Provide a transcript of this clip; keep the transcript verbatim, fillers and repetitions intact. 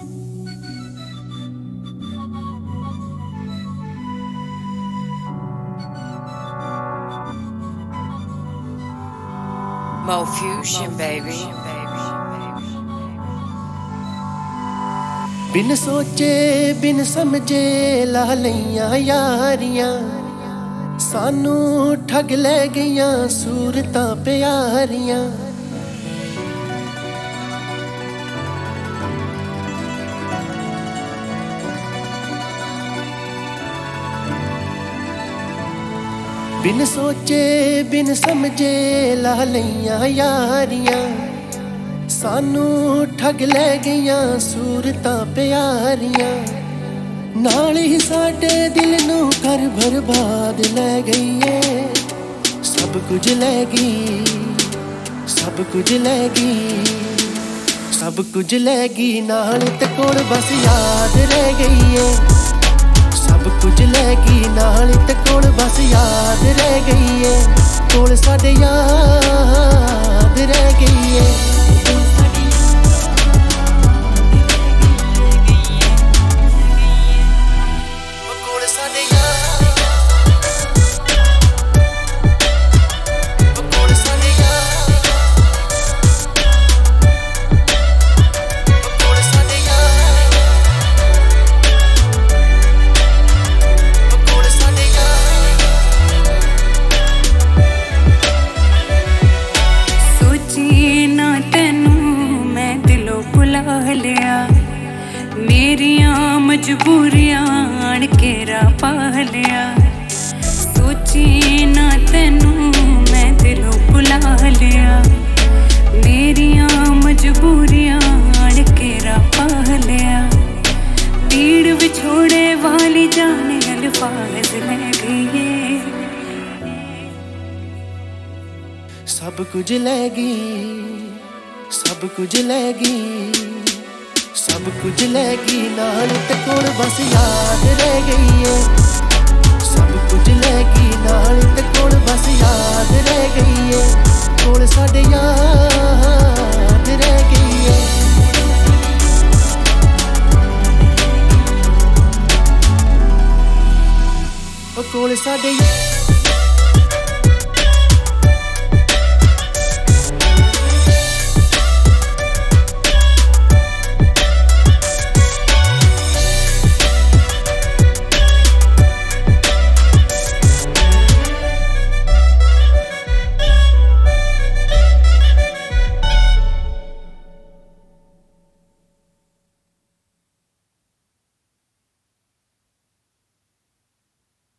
Mo Fusion, baby. बिन सोचे बिन समझे ला लईयां यारियां सानू ठग ले गईयां सूरतां प्यारियां बिन सोचे बिन समझे ला लईयां यारियां सानू ठग ले गईयां सूरतां प्यारियां नाल ही साडे दिल नू कर बर्बाद ले गई है सब कुछ ले गई सब कुछ ले गई सब कुछ ले गई नाल ते कोल बस याद रह गई है सब कुछ ले गई नाल ते कोल बस याद रह गई है कोल साडे याद रह गई है मेरियां मजबूरियां आण के राह पा लिया सोची ना तेनू मैं दिलों भुला लिया मेरियां मजबूरियां आण के राह पा लिया पीड़ विछोड़े वाली जाने अल्फाज ले गई सब कुछ ले गई सब कुछ ले गई सब कुछ ले गई नाल ते कोल बस याद रह गई है सब कुछ ले गई नाल ते कोल बस याद रह गई है कोल साडे याद रह गई है ओ कोल साडे